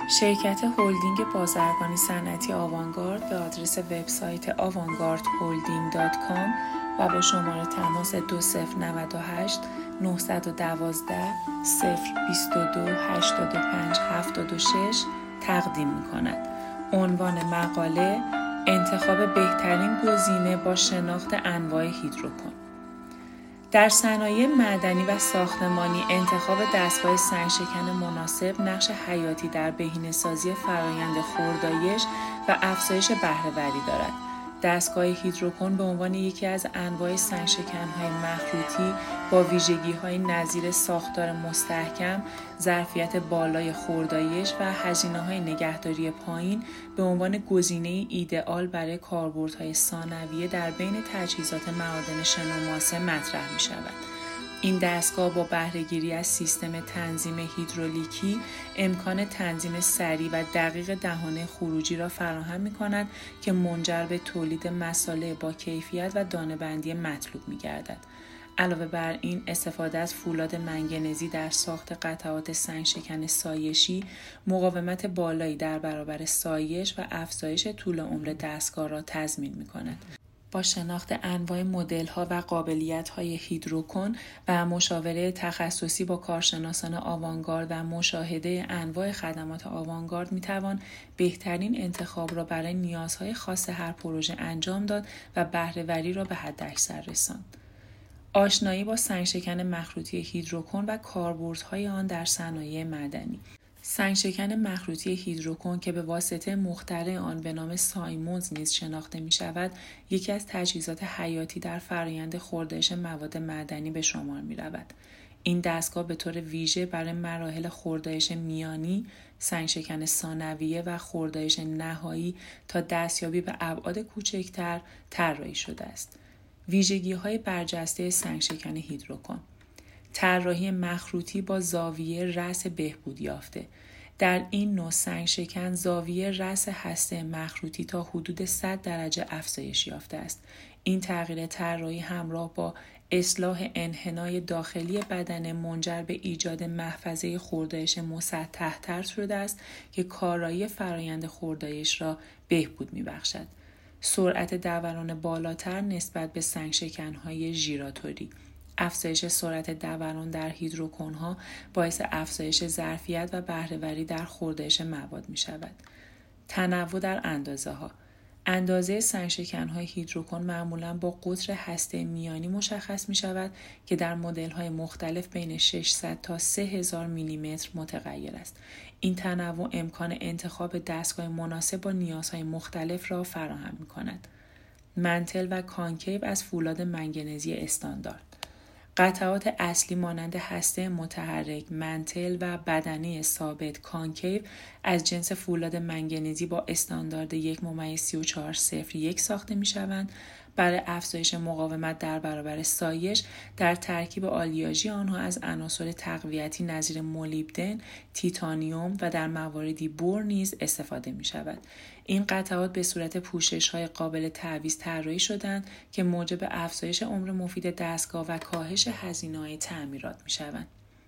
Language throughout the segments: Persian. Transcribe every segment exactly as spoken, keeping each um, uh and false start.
شرکت هلدینگ بازرگانی صنعتی آوانگارد به آدرس وبسایت آوانگارد هلدینگ دات کام و با شماره تماس دو صفر نه هشت نه یک دو صفر دو دو هشتاد و پنج هفتاد و شش تقدیم می‌کند. عنوان مقاله: انتخاب بهترین گزینه با شناخت انواع هیدروکن. در صنایع معدنی و ساختمانی انتخاب دستگاه سنگشکن مناسب نقش حیاتی در بهینه‌سازی فرایند خوردایش و افزایش بهره‌وری دارد. دستگاه هیدروکن به عنوان یکی از انواع سنگشکن‌های مخروطی با ویژگی‌های نظیر ساختار مستحکم، ظرفیت بالای خوردایش و هزینه‌های نگهداری پایین به عنوان گزینه ایدئال برای کاربردهای ثانویه در بین تجهیزات معادن شن و ماسه مطرح می‌شود. این دستگاه با بهره‌گیری از سیستم تنظیم هیدرولیکی امکان تنظیم سریع و دقیق دهانه خروجی را فراهم می‌کند که منجر به تولید مصالح با کیفیت و دانه‌بندی مطلوب می‌گردد. علاوه بر این، استفاده از فولاد منگنزی در ساخت قطعات سنگشکن سایشی مقاومت بالایی در برابر سایش و افزایش طول عمر دستگاه را تضمین می‌کند. با شناخت انواع مدل‌ها و قابلیت‌های هیدروکن و مشاوره تخصصی با کارشناسان آوانگارد و مشاهده انواع خدمات آوانگارد می‌توان بهترین انتخاب را برای نیازهای خاص هر پروژه انجام داد و بهره‌وری را به حداکثر رساند. آشنایی با سنگشکن مخروطی هیدروکن و کاربردهای آن در صنایع معدنی. سنگشکن مخروطی هیدروکن که به واسطه مخترع آن به نام سایمونز نیز شناخته می شود، یکی از تجهیزات حیاتی در فرایند خوردایش مواد معدنی به شمار می رود. این دستگاه به طور ویژه برای مراحل خوردایش میانی، سنگشکن ثانویه و خوردایش نهایی تا دستیابی به ابعاد کوچکتر طراحی شده است. ویژگی‌های برجسته سنگشکن هیدروکن: طراحی مخروطی با زاویه رأس بهبود یافته. در این نوع سنگشکن زاویه رأس هسته مخروطی تا حدود صد درجه افزایش یافته است. این تغییر طراحی همراه با اصلاح انحنای داخلی بدن منجر به ایجاد محفظه خوردایش مسطح‌تر شده است که کارایی فرایند خوردایش را بهبود می‌بخشد. سرعت دوران بالاتر نسبت به سنگشکن‌های ژیراتوری. افزایش سرعت دوران در هیدروکن‌ها باعث افزایش ظرفیت و بهره‌وری در خوردایش مواد می‌شود. تنوع در اندازه‌ها. اندازه سنگشکن‌های هیدروکن معمولاً با قطر هسته میانی مشخص می‌شود که در مدل‌های مختلف بین ششصد تا سه هزار میلیمتر متغیر است. این تنوع امکان انتخاب دستگاه مناسب با نیازهای مختلف را فراهم می‌کند. منتل و کانکیو از فولاد منگنزی استاندارد. قطعات اصلی مانند هسته متحرک، منتل و بدنه ثابت کانکیو از جنس فولاد منگنزی با استاندارد یک ممیز سی و چهار صفر یک ساخته می شوند. برای افزایش مقاومت در برابر سایش در ترکیب آلیاژی آنها از عناصر تقویتی نظیر مولیبدن، تیتانیوم و در مواردی بور نیز استفاده می شود. این قطعات به صورت پوشش‌های قابل تعویض طراحی شدند که موجب افزایش عمر مفید دستگاه و کاهش هزینه‌های تعمیرات می‌شوند.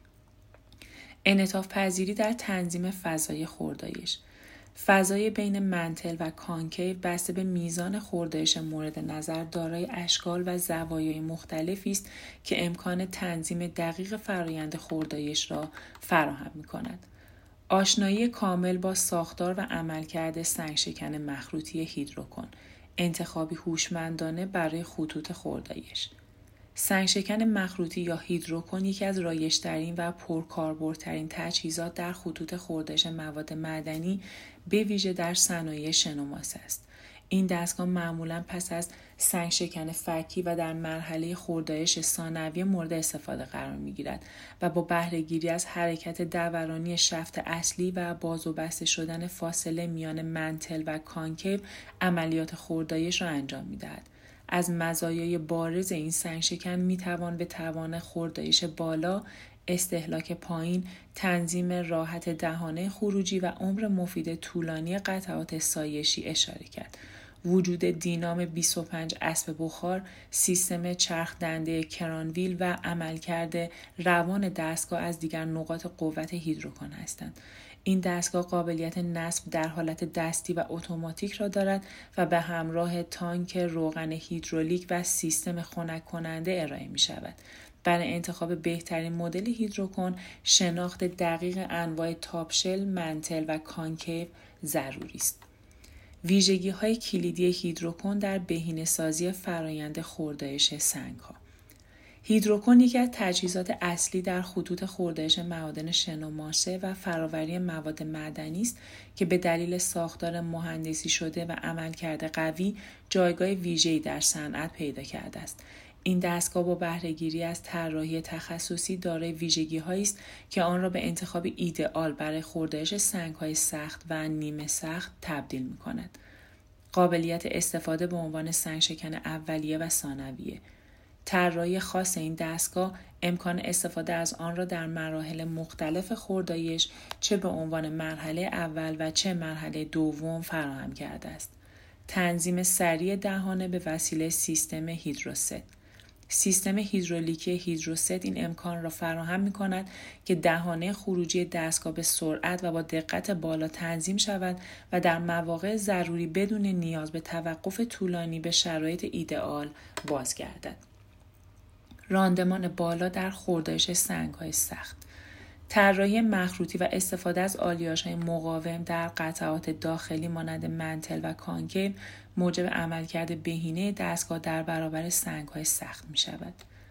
انعطاف پذیری در تنظیم فضای خوردایش. فضای بین منتل و کانکیو بسته به میزان خوردایش مورد نظر دارای اشکال و زوایای مختلفی است که امکان تنظیم دقیق فرایند خوردایش را فراهم می‌کند. آشنایی کامل با ساختار و عملکرد سنگشکن مخروطی هیدروکن. انتخابی هوشمندانه برای خطوط خوردایش. سنگشکن مخروطی یا هیدروکن یکی از رایج‌ترین و پرکاربردترین تجهیزات در خطوط خوردایش مواد معدنی به ویژه در صنایع شن و ماسه است. این دستگاه معمولاً پس از سنگشکن فکی و در مرحله خوردایش ثانویه مورد استفاده قرار می‌گیرد و با بهره‌گیری از حرکت دورانی شفت اصلی و باز و بسته شدن فاصله میان منتل و کانکیو عملیات خوردایش را انجام می‌دهد. از مزایای بارز این سنگشکن می‌توان به توان خوردایش بالا، استهلاک پایین، تنظیم راحت دهانه خروجی و عمر مفید طولانی قطعات سایشی اشاره کرد. وجود دینام بیست و پنج اسب بخار، سیستم چرخ دنده کرانویل و عملکرد روان دستگاه از دیگر نقاط قوت هیدروکن هستند. این دستگاه قابلیت نصب در حالت دستی و اتوماتیک را دارد و به همراه تانک روغن هیدرولیک و سیستم خنک کننده ارائه می شود. برای انتخاب بهترین مدل هیدروکن، شناخت دقیق انواع تاپشل، منتل و کانکیو ضروری است. ویژگی‌های کلیدی هیدروکن در بهینه‌سازی فرایند خوردایش سنگ‌ها. هیدروکن یکی از تجهیزات اصلی در خطوط خوردایش معادن شن و ماسه و فراوری مواد معدنی است که به دلیل ساختار مهندسی شده و عملکرد قوی جایگاه ویژه‌ای در صنعت پیدا کرده است. این دستگاه با بهره‌گیری از طراحی تخصصی دارای ویژگی‌هایی است که آن را به انتخاب ایدئال برای خوردایش سنگ‌های سخت و نیمه سخت تبدیل می‌کند. قابلیت استفاده به عنوان سنگشکن اولیه و ثانویه. طراحی خاص این دستگاه امکان استفاده از آن را در مراحل مختلف خوردایش چه به عنوان مرحله اول و چه مرحله دوم فراهم کرده است. تنظیم سریع دهانه به وسیله سیستم هیدروست. سیستم هیدرولیکی هیدروست این امکان را فراهم می کند که دهانه خروجی دستگاه به سرعت و با دقت بالا تنظیم شود و در مواقع ضروری بدون نیاز به توقف طولانی به شرایط ایدئال بازگردد. راندمان بالا در خوردایش سنگ‌های سخت. طراحی مخروطی و استفاده از آلیاژهای مقاوم در قطعات داخلی مانند منتل و کانکیو موجب عملکرد بهینه دستگاه در برابر سنگ‌های سخت می‌شود.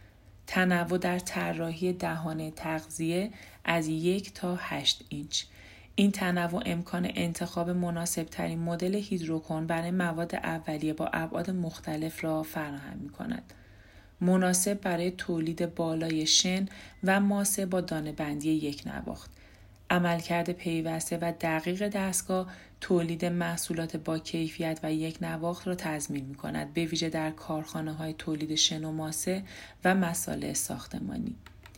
تنوع در طراحی دهانه تغذیه از یک تا هشت اینچ. این تنوع امکان انتخاب مناسب‌ترین مدل هیدروکن برای مواد اولیه با ابعاد مختلف را فراهم می‌کند. مناسب برای تولید بالای شن و ماسه با دانه‌بندی یک نواخت. عملکرد پیوسته و دقیق دستگاه تولید محصولات با کیفیت و یک نواخت را تضمین می‌کند، به ویژه در کارخانه‌های تولید شن و ماسه و مصالح ساختمانی.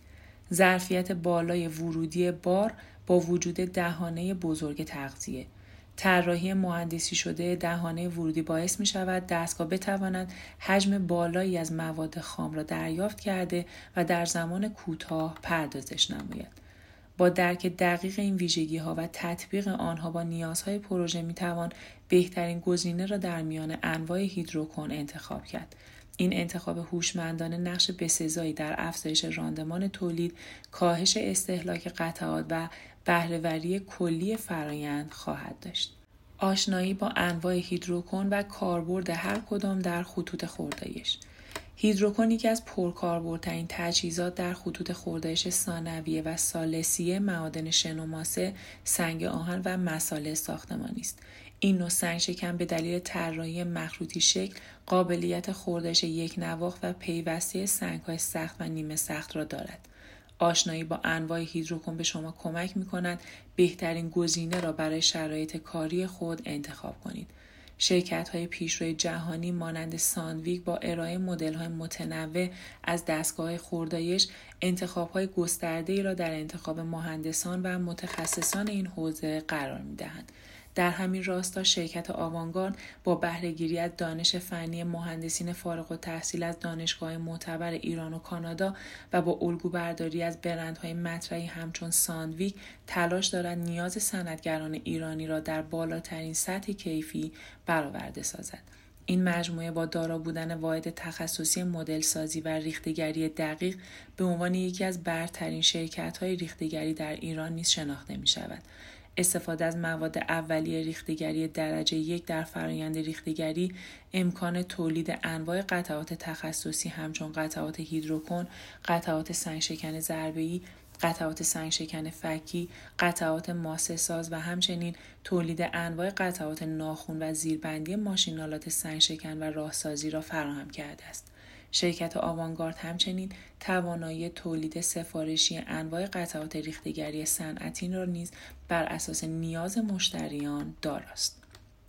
ظرفیت بالای ورودی بار با وجود دهانه بزرگ تغذیه. طراحی مهندسی شده دهانه ورودی باعث می شود دستگاه بتواند حجم بالایی از مواد خام را دریافت کرده و در زمان کوتاه پردازش نماید. با درک دقیق این ویژگی ها و تطبیق آنها با نیازهای پروژه می توان بهترین گزینه را در میان انواع هیدروکن انتخاب کرد. این انتخاب هوشمندانه نقش بسزایی در افزایش راندمان تولید، کاهش استهلاک قطعات و بهره‌وری کلی فرآیند خواهد داشت. آشنایی با انواع هیدروکن و کاربرد هر کدام در خطوط خوردایش. هیدروکن یکی از پرکاربردترین تجهیزات در خطوط خوردایش ثانویه و ثالثیه معادن شن و ماسه، سنگ آهن و مصالح ساختمانی است. این نوع سنگ شکن به دلیل طراحی مخروطی شکل قابلیت خوردایش یک نواخت و پیوسته سنگ‌های سخت و نیمه سخت را دارد. آشنایی با انواع هیدروکن به شما کمک می‌کند بهترین گزینه را برای شرایط کاری خود انتخاب کنید. شرکت‌های پیشروی جهانی مانند ساندویک با ارائه مدل‌های متنوع از دستگاه خوردایش انتخاب‌های گسترده‌ای را در انتخاب مهندسان و متخصصان این حوزه قرار می‌دهند. در همین راستا شرکت آوانگارد با بهره‌گیری از دانش فنی مهندسین فارغ التحصیل از دانشگاه‌های معتبر ایران و کانادا و با الگوبرداری از برندهای مطرحی همچون ساندویک تلاش دارد نیاز صنعتگران ایرانی را در بالاترین سطح کیفی برآورده سازد. این مجموعه با دارا بودن واحد تخصصی مدل سازی و ریخته‌گری دقیق به عنوان یکی از برترین شرکت‌های ریخته‌گری در ایران نیز شناخته می‌شود. استفاده از مواد اولیه ریخته‌گری درجه یک در فرآیند ریخته‌گری امکان تولید انواع قطعات تخصصی همچون قطعات هیدروکن، قطعات سنگشکن ضربه‌ای، قطعات سنگشکن فکی، قطعات ماسه ساز و همچنین تولید انواع قطعات ناخن و زیربندی ماشین‌آلات سنگشکن و راهسازی را فراهم کرده است. شرکت آوانگارد همچنین توانایی تولید سفارشی انواع قطعات ریخته‌گری صنعتی را نیز بر اساس نیاز مشتریان داراست.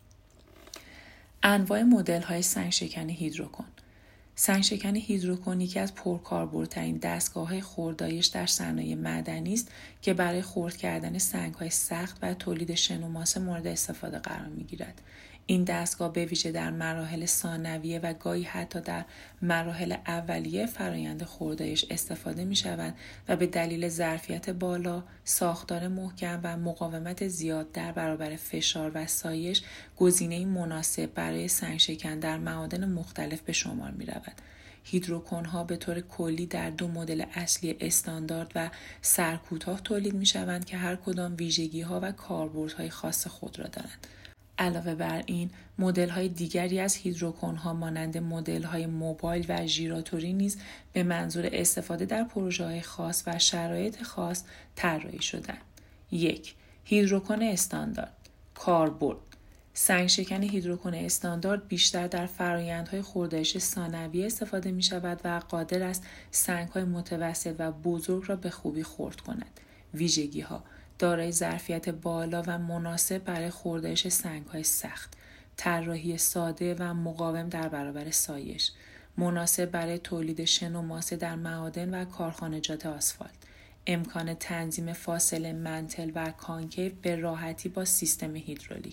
انواع مدل‌های سنگشکن هیدروکن. سنگشکن هیدروکن یکی از پرکاربردترین دستگاه‌های خوردایش در صنایع معدنی است که برای خرد کردن سنگ‌های سخت و تولید شن و ماسه مورد استفاده قرار می‌گیرد. این دستگاه به ویژه در مراحل ثانویه و گاهی حتی در مراحل اولیه فرایند خوردایش استفاده می شود و به دلیل ظرفیت بالا، ساختار محکم و مقاومت زیاد در برابر فشار و سایش گزینه‌ای مناسب برای سنگ شکن در معادن مختلف به شمار می رود. هیدروکون‌ها به طور کلی در دو مدل اصلی استاندارد و سرکوتاه تولید می شوند که هر کدام ویژگی‌ها و کاربردهای خاص خود را دارند. علاوه بر این، مدل‌های دیگری از هیدروکون‌ها مانند مدل‌های موبایل و ژیراتوری نیز به منظور استفاده در پروژه‌های خاص و شرایط خاص طراحی شدند. یک. هیدروکون استاندارد. کاربرد: سنگ شکن هیدروکون استاندارد بیشتر در فرآیندهای خوردایش ثانویه استفاده می شود و قادر است سنگ‌های متوسط و بزرگ را به خوبی خرد کند. ویژگی‌ها: دارای ظرفیت بالا و مناسب برای خوردایش سنگ‌های سخت، طراحی ساده و مقاوم در برابر سایش، مناسب برای تولید شن و ماسه در معادن و کارخانجات آسفالت، امکان تنظیم فاصله منتل و کانکیو به راحتی با سیستم هیدرولیک.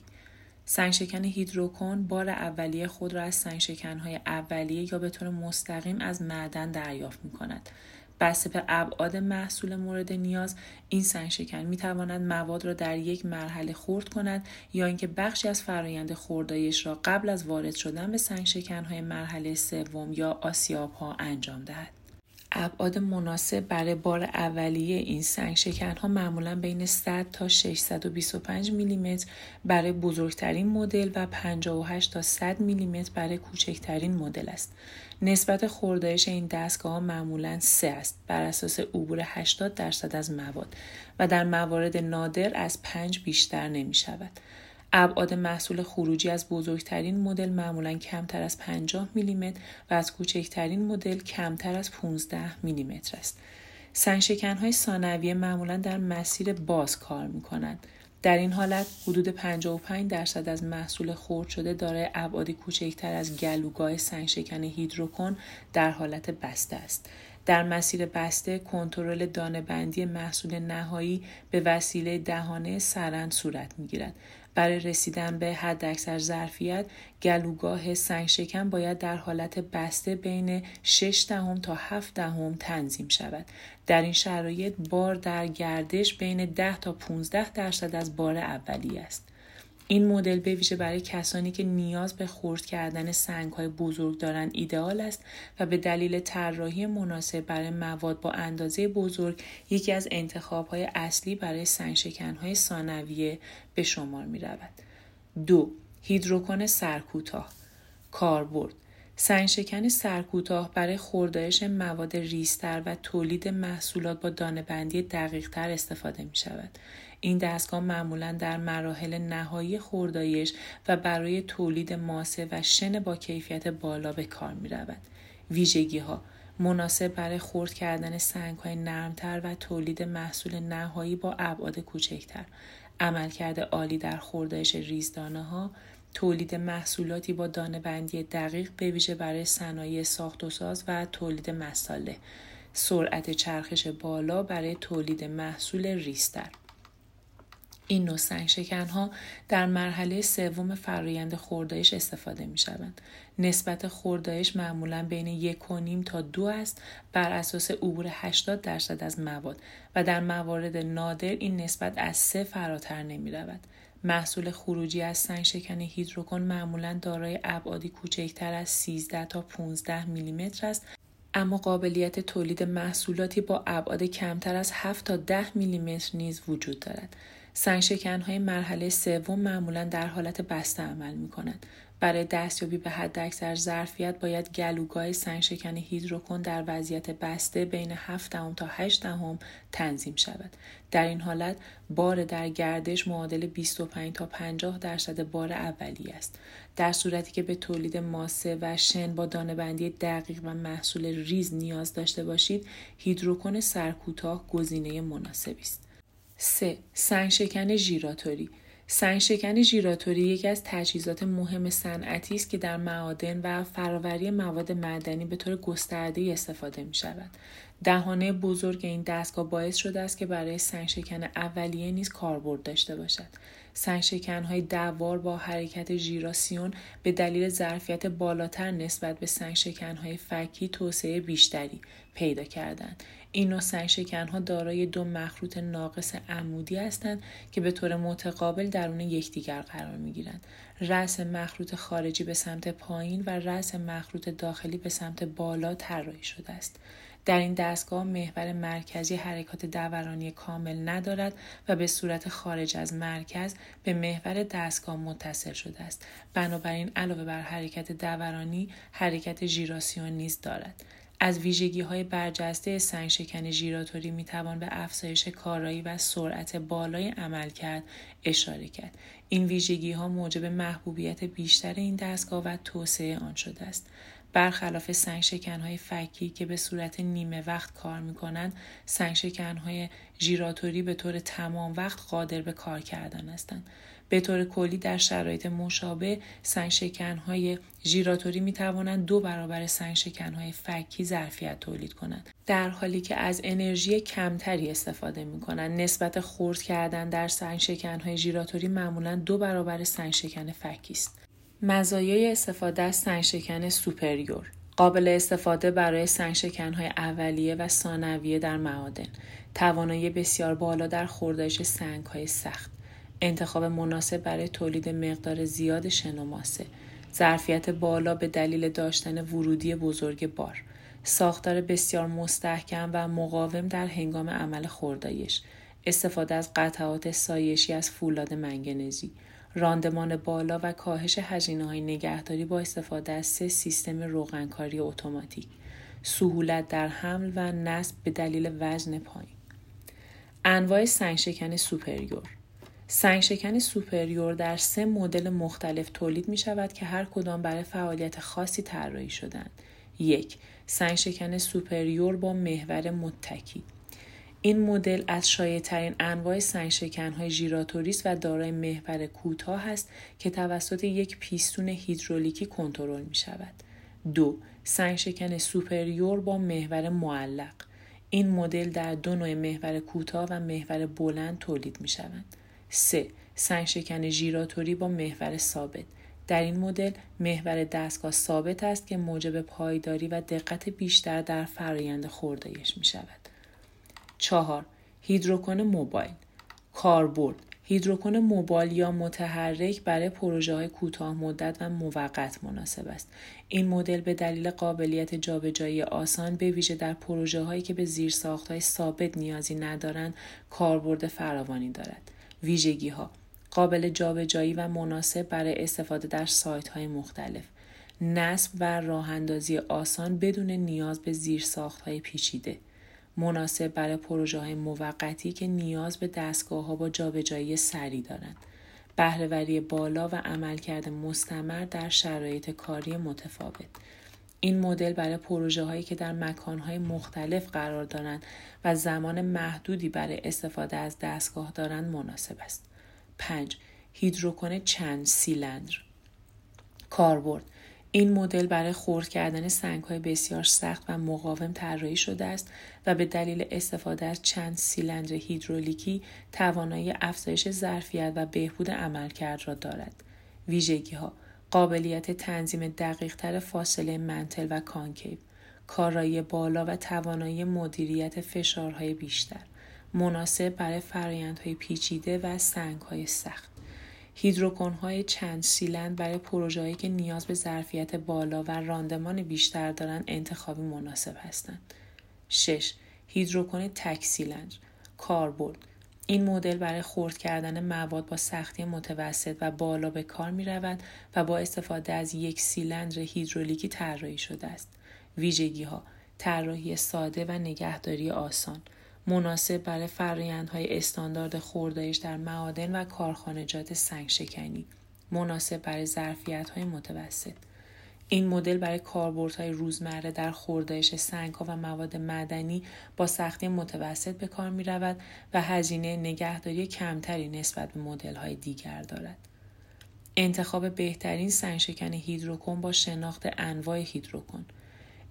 سنگشکن هیدروکون بار اولیه خود را از سنگشکن‌های اولیه یا به طور مستقیم از معدن دریافت می‌کند. بسته به ابعاد محصول مورد نیاز، این سنگشکن می‌تواند مواد را در یک مرحله خرد کند یا اینکه بخشی از فرآیند خوردایش را قبل از وارد شدن به سنگشکن‌های مرحله سوم یا آسیاب‌ها انجام دهد. ابعاد مناسب برای بار اولیه این سنگشکن‌ها معمولاً بین صد تا ششصد و بیست و پنج میلیمتر برای بزرگترین مدل و پنجاه و هشت تا صد میلیمتر برای کوچکترین مدل است. نسبت خوردایش این دستگاه‌ها معمولاً سه است بر اساس عبور هشتاد درصد از مواد و در موارد نادر از پنج بیشتر نمی‌شود. ابعاد محصول خروجی از بزرگترین مدل معمولاً کمتر از پنجاه میلیمتر و از کوچکترین مدل کمتر از پانزده میلیمتر است. سنگشکن‌های ثانویه معمولاً در مسیر باز کار می‌کنند. در این حالت حدود پنجاه و پنج درصد از محصول خرد شده دارای ابعادی کوچکتر از گلوگاه سنگشکن هیدروکون در حالت بسته است. در مسیر بسته، کنترل دانه‌بندی محصول نهایی به وسیله دهانه سرند صورت می‌گیرد. برای رسیدن به حداکثر ظرفیت، گلوگاه سنگشکن باید در حالت بسته بین شش دهم تا هفت دهم تنظیم شود. در این شرایط بار در گردش بین ده تا پانزده درصد از بار اولیه است. این مدل به ویژه برای کسانی که نیاز به خرد کردن سنگ‌های بزرگ دارند ایدئال است و به دلیل طراحی مناسب برای مواد با اندازه بزرگ یکی از انتخاب‌های اصلی برای سنگشکن‌های ثانویه به شمار می‌رود. دو. هیدروکون سرکوتاه. کاربرد: سنگشکن سرکوتاه برای خوردایش مواد ریزتر و تولید محصولات با دانه‌بندی دقیق‌تر استفاده می‌شود. این دستگاه معمولاً در مراحل نهایی خوردایش و برای تولید ماسه و شن با کیفیت بالا به کار می‌رود. ویژگی‌ها: مناسب برای خرد کردن سنگ‌های نرمتر و تولید محصول نهایی با ابعاد کوچکتر، عملکرد عالی در خوردایش ریزدانه‌ها، تولید محصولاتی با دانه‌بندی دقیق به ویژه برای صنایع ساخت و ساز و تولید مصالح، سرعت چرخش بالا برای تولید محصول ریزتر. این نوع سنگشکن‌ها در مرحله سوم فرآیند خوردایش استفاده می‌شوند. نسبت خوردایش معمولاً بین یک و نیم تا دو است بر اساس عبور هشتاد درصد از مواد و در موارد نادر این نسبت از سه فراتر نمی‌رود. محصول خروجی از سنگشکن هیدروکون معمولاً دارای ابعادی کوچکتر از سیزده تا پانزده میلیمتر است، اما قابلیت تولید محصولاتی با ابعاد کمتر از هفت تا ده میلیمتر نیز وجود دارد. سنگشکن‌های مرحله سوم معمولاً در حالت بسته عمل می‌کنند. برای دستیابی به حداکثر ظرفیت باید گلوگاه سنگشکن هیدروکون در وضعیت بسته بین هفت دهم تا هشت دهم تنظیم شود. در این حالت بار در گردش معادل بیست و پنج تا پنجاه درصد بار اولیه است. در صورتی که به تولید ماسه و شن با دانه‌بندی دقیق و محصول ریز نیاز داشته باشید، هیدروکون سرکوتاه گزینه مناسبی است. سه. سنگشکن ژیراتوری. سنگشکن ژیراتوری یکی از تجهیزات مهم صنعتی است که در معادن و فرآوری مواد معدنی به طور گسترده‌ای استفاده می‌شود. دهانه بزرگ این دستگاه باعث شده است که برای سنگشکن اولیه نیز کاربرد داشته باشد. سنگشکن‌های دوار با حرکت ژیراسیون به دلیل ظرفیت بالاتر نسبت به سنگشکن‌های فکی توسعه بیشتری پیدا کردند. این نوع سنگشکن‌ها دارای دو مخروط ناقص عمودی هستند که به طور متقابل درون یکدیگر قرار می‌گیرند. رأس مخروط خارجی به سمت پایین و رأس مخروط داخلی به سمت بالا طراحی شده است. در این دستگاه محور مرکزی حرکات دورانی کامل ندارد و به صورت خارج از مرکز به محور دستگاه متصل شده است. بنابراین علاوه بر حرکت دورانی، حرکت ژیراسیون نیز دارد. از ویژگی‌های برجسته سنگشکن ژیراتوری می‌توان به افزایش کارایی و سرعت بالای عملکرد اشاره کرد. این ویژگی‌ها موجب محبوبیت بیشتر این دستگاه و توسعه آن شده است. برخلاف سنگشکن‌های فکی که به صورت نیمه وقت کار می‌کنند، سنگشکن‌های ژیراتوری به طور تمام وقت قادر به کار کردن هستند. به طور کلی در شرایط مشابه سنگشکن‌های ژیراتوری می‌توانند دو برابر سنگشکن‌های فکی ظرفیت تولید کنند، در حالی که از انرژی کمتری استفاده می‌کنند. نسبت خرد کردن در سنگشکن‌های ژیراتوری معمولاً دو برابر سنگشکن فکی است. مزایای استفاده از سنگشکن سوپریور: قابل استفاده برای سنگشکن‌های اولیه و ثانویه در معادن، توانایی بسیار بالا در خوردایش سنگ‌های سخت، انتخاب مناسب برای تولید مقدار زیاد شن و ماسه، ظرفیت بالا به دلیل داشتن ورودی بزرگ بار، ساختار بسیار مستحکم و مقاوم در هنگام عمل خوردایش، استفاده از قطعات سایشی از فولاد منگنزی، راندمان بالا و کاهش هزینه‌های نگهداری با استفاده از سه سیستم روغنکاری اتوماتیک، سهولت در حمل و نصب به دلیل وزن پایین. انواع سنگشکن سوپریور: سنگشکن سوپریور در سه مدل مختلف تولید می شود که هر کدام برای فعالیت خاصی طراحی شدند. یک، سنگشکن سوپریور با محور متکی. این مدل از شایع‌ترین انواع سنگشکن‌های ژیراتوری است و دارای محور کوتاه است که توسط یک پیستون هیدرولیکی کنترل می شود. دو، سنگشکن سوپریور با محور معلق. این مدل در دو نوع محور کوتاه و محور بلند تولید می شوند. سه، سنگشکن ژیراتوری با محور ثابت. در این مدل محور دستگاه ثابت است که موجب پایداری و دقت بیشتر در فرآیند خوردایش می شود. چهار، هیدروکون موبایل. کاربرد: هیدروکون موبایل یا متحرک برای پروژه‌های کوتاه مدت و موقت مناسب است. این مدل به دلیل قابلیت جابجایی آسان به ویژه در پروژه‌هایی که به زیرساخت‌های ثابت نیازی ندارند، کاربرد فراوانی دارد. ویژگی‌ها: قابل جابجایی و مناسب برای استفاده در سایت‌های مختلف، نصب و راه‌اندازی آسان بدون نیاز به زیرساخت‌های پیچیده، مناسب برای پروژه‌های موقتی که نیاز به دستگاه‌ها با جابجایی سریع دارند، بهره‌وری بالا و عملکرد مستمر در شرایط کاری متفاوت. این مدل برای پروژه‌هایی که در مکان‌های مختلف قرار دارند و زمان محدودی برای استفاده از دستگاه دارند مناسب است. پنج، هیدروکون چند سیلندر. کاربرد: این مدل برای خرد کردن سنگ‌های بسیار سخت و مقاوم طراحی شده است و به دلیل استفاده از چند سیلندر هیدرولیکی توانایی افزایش ظرفیت و بهبود عملکرد را دارد. ویژگی‌ها: قابلیت تنظیم دقیق‌تر فاصله منتل و کانکیو، کارایی بالا و توانایی مدیریت فشارهای بیشتر، مناسب برای فرآیندهای پیچیده و سنگ‌های سخت. هیدروکون‌های چند سیلندر برای پروژه‌هایی که نیاز به ظرفیت بالا و راندمان بیشتر دارند انتخابی مناسب هستند. شش، هیدروکون تک سیلندر. کاربرد: این مدل برای خرد کردن مواد با سختی متوسط و بالا به کار می‌رود و با استفاده از یک سیلندر هیدرولیکی طراحی شده است. ویژگی‌ها: طراحی ساده و نگهداری آسان، مناسب برای فرآیندهای استاندارد خوردایش در معادن و کارخانجات سنگشکنی، مناسب برای ظرفیت‌های متوسط. این مدل برای کاربردهای روزمره در خوردایش سنگ‌ها و مواد معدنی با سختی متوسط به کار می‌رود و هزینه نگهداری کمتری نسبت به مدل‌های دیگر دارد. انتخاب بهترین سنگشکن هیدروکون با شناخت انواع هیدروکون.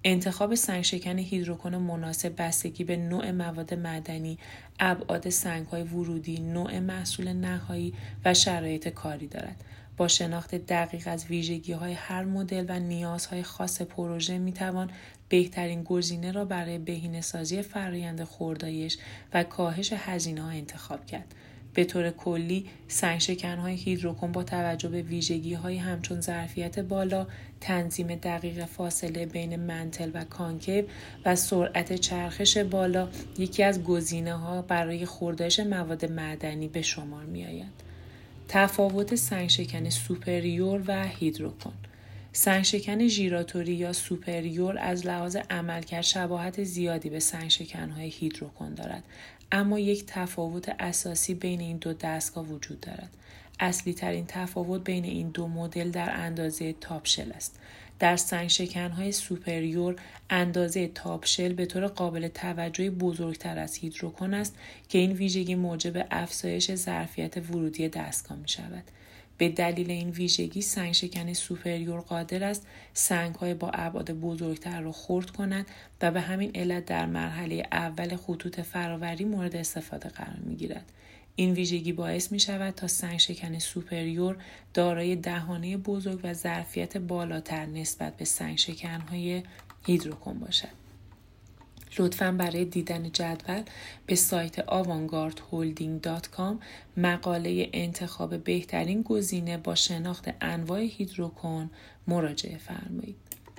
انتخاب سنگشکن هیدروکن مناسب بستگی به نوع مواد معدنی، ابعاد سنگ‌های ورودی، نوع محصول نهایی و شرایط کاری دارد. با شناخت دقیق از ویژگی‌های هر مدل و نیازهای خاص پروژه می‌توان بهترین گزینه را برای بهینه‌سازی فرآیند خوردایش و کاهش هزینه‌ها انتخاب کرد. به طور کلی، سنگشکن‌های هیدروکن با توجه به ویژگی‌های همچون ظرفیت بالا، تنظیم دقیق فاصله بین منتل و کانکیو و سرعت چرخش بالا، یکی از گزینه‌ها برای خوردایش مواد معدنی به شمار می‌آید. تفاوت سنگشکن سوپریور و هیدروکن. سنگشکن ژیراتوری یا سوپریور از لحاظ عملکرد شباهت زیادی به سنگشکن‌های هیدروکن دارد، اما یک تفاوت اساسی بین این دو دستگاه وجود دارد. اصلی ترین تفاوت بین این دو مدل در اندازه تاپشل است. در سنگشکن‌های سوپریور اندازه تاپشل به طور قابل توجهی بزرگتر از هیدروکن است که این ویژگی موجب افزایش ظرفیت ورودی دستگاه می شود. به دلیل این ویژگی سنگشکن سوپریور قادر است سنگ‌های با ابعاد بزرگتر را خرد کند و به همین علت در مرحله اول خطوط فراوری مورد استفاده قرار می‌گیرد. این ویژگی باعث می شود تا سنگشکن سوپریور دارای دهانه بزرگ و ظرفیت بالاتر نسبت به سنگشکن‌های هیدروکن باشد. لطفاً برای دیدن جدول به سایت آوانگارد هولدینگ دات کام مقاله انتخاب بهترین گزینه با شناخت انواع هیدروکن مراجعه فرمایید.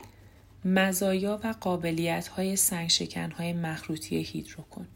مزایا و قابلیت‌های سنگشکن‌های مخروطی هیدروکن.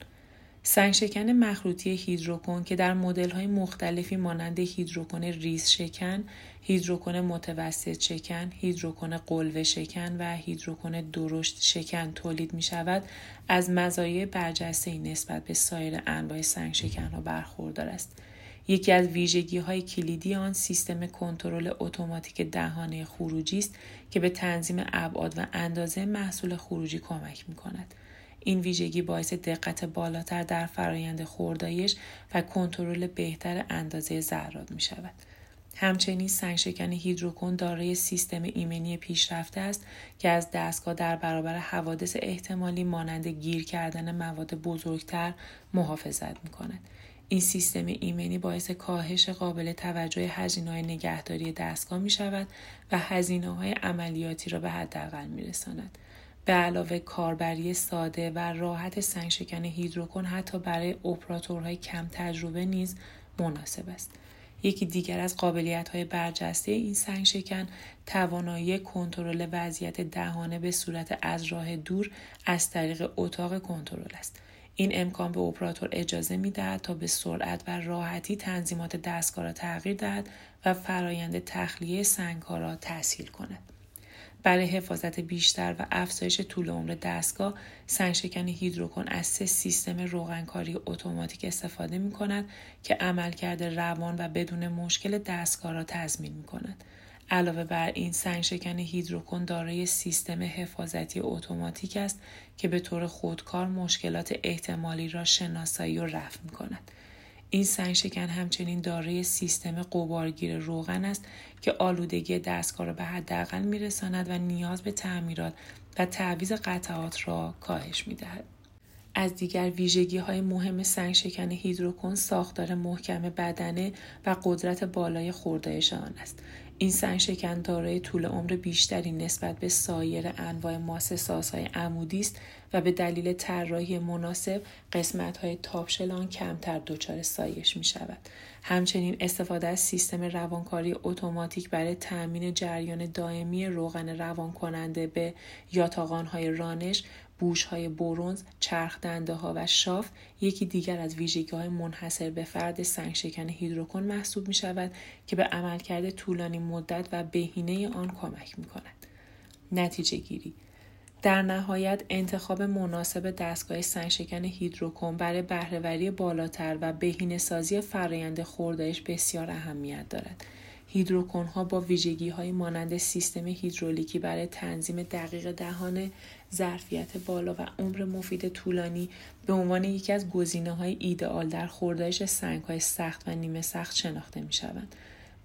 سنگشکن مخروطی هیدروکن که در مدل‌های مختلفی مانند هیدروکن ریز شکن، هیدروکن متوسط شکن، هیدروکن قلوه شکن و هیدروکن درشت شکن تولید می‌شود، از مزایای برجسته‌ای نسبت به سایر انواع سنگشکن‌ها برخوردار است. یکی از ویژگی‌های کلیدی آن سیستم کنترل اتوماتیک دهانه خروجی است که به تنظیم ابعاد و اندازه محصول خروجی کمک می‌کند. این ویژگی باعث دقت بالاتر در فرآیند خوردایش و کنترل بهتر اندازه ذرات می شود. همچنین سنگشکن هیدروکن دارای سیستم ایمنی پیشرفته است که از دستگاه در برابر حوادث احتمالی مانند گیر کردن مواد بزرگتر محافظت می کند. این سیستم ایمنی باعث کاهش قابل توجه هزینه‌های نگهداری دستگاه می شود و هزینه‌های عملیاتی را به حداقل می رساند. به علاوه کاربری ساده و راحت سنگشکن هیدروکن حتی برای اپراتورهای کم تجربه نیز مناسب است. یکی دیگر از قابلیت‌های برجسته این سنگشکن توانایی کنترل وضعیت دهانه به صورت از راه دور از طریق اتاق کنترل است. این امکان به اپراتور اجازه می‌دهد تا به سرعت و راحتی تنظیمات دستگاه را تغییر دهد و فرآیند تخلیه سنگ‌ها را تسهیل کند. برای حفاظت بیشتر و افزایش طول عمر دستگاه، سنگشکن هیدروکن از سه سیستم روغنکاری اتوماتیک استفاده می کند که عملکرد روان و بدون مشکل دستگاه را تضمین می کند. علاوه بر این، سنگشکن هیدروکن دارای سیستم حفاظتی اتوماتیک است که به طور خودکار مشکلات احتمالی را شناسایی و رفع می کند. این سنگشکن همچنین دارای سیستم غبارگیر روغن است که آلودگی دستگاه را به حداقل می‌رساند و نیاز به تعمیرات و تعویض قطعات را کاهش می‌دهد. از دیگر ویژگی‌های مهم سنگشکن هیدروکن ساختار محکم بدنه و قدرت بالای خوردایش آن است. این سنگشکن دارای طول عمر بیشتری نسبت به سایر انواع ماسه سازهای عمودی است و به دلیل طراحی مناسب قسمت‌های تاپشل آن کمتر دچار سایش می‌شود. همچنین استفاده از سیستم روانکاری اتوماتیک برای تأمین جریان دائمی روغن روان کننده به یاتاقان‌های رانش، بوش‌های برنز، چرخ دنده‌ها و شاف یکی دیگر از ویژگی‌های منحصر به فرد سنگشکن هیدروکن محسوب می‌شود که به عملکرد طولانی مدت و بهینه آن کمک می‌کند. نتیجه گیری: در نهایت انتخاب مناسب دستگاه سنگشکن هیدروکن برای بهره‌وری بالاتر و بهینه‌سازی فرآیند خوردایش بسیار اهمیت دارد. هیدروکن‌ها با ویژگی‌های مانند سیستم هیدرولیکی برای تنظیم دقیق دهانه، ظرفیت بالا و عمر مفید طولانی به عنوان یکی از گزینه‌های ایدئال در خوردایش سنگ‌های سخت و نیمه سخت شناخته می‌شوند.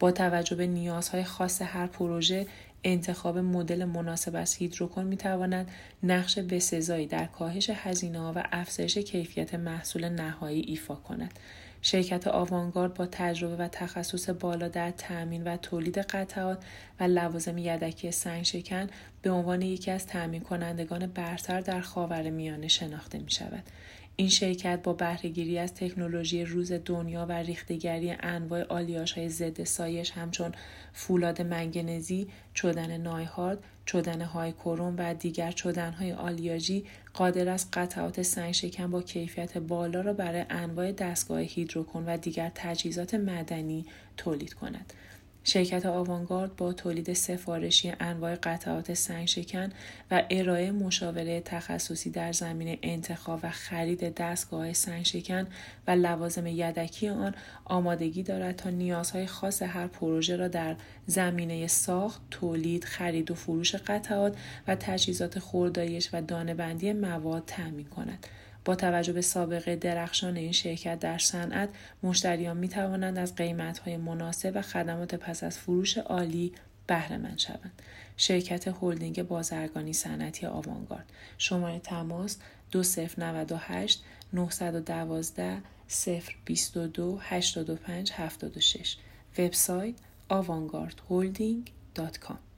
با توجه به نیازهای خاص هر پروژه، انتخاب مدل مناسب از هیدروکون می‌تواند نقش بسزایی در کاهش هزینه‌ها و افزایش کیفیت محصول نهایی ایفا کند. شرکت آوانگارد با تجربه و تخصص بالا در تأمین و تولید قطعات و لوازم یدکی سنگشکن به عنوان یکی از تأمین کنندگان برتر در خاورمیانه شناخته می شود. این شرکت با بهره‌گیری از تکنولوژی روز دنیا و ریخته‌گری انواع آلیاژهای ضد سایش همچون فولاد منگنزی، چدن نایهارد، چدن های کروم و دیگر چدن‌های آلیاژی قادر است قطعات سنگشکن با کیفیت بالا را برای انواع دستگاه هیدروکون و دیگر تجهیزات معدنی تولید کند. شرکت آوانگارد با تولید سفارشی انواع قطعات سنگشکن و ارائه مشاوره تخصصی در زمینه انتخاب و خرید دستگاه سنگشکن و لوازم یدکی آن آمادگی دارد تا نیازهای خاص هر پروژه را در زمینه ساخت، تولید، خرید و فروش قطعات و تجهیزات خوردایش و دانه‌بندی مواد تأمین کند. با توجه به سابقه درخشان این شرکت در صنعت، مشتریان می توانند از قیمت‌های مناسب و خدمات پس از فروش عالی بهره مند شوند. شرکت هلدینگ بازرگانی صنعتی آوانگارد. شماره تماس دو صفر نه هشت نه یک دو صفر دو دو هشت پنج هفت شش. وبسایت آوانگارد هولدینگ دات کام.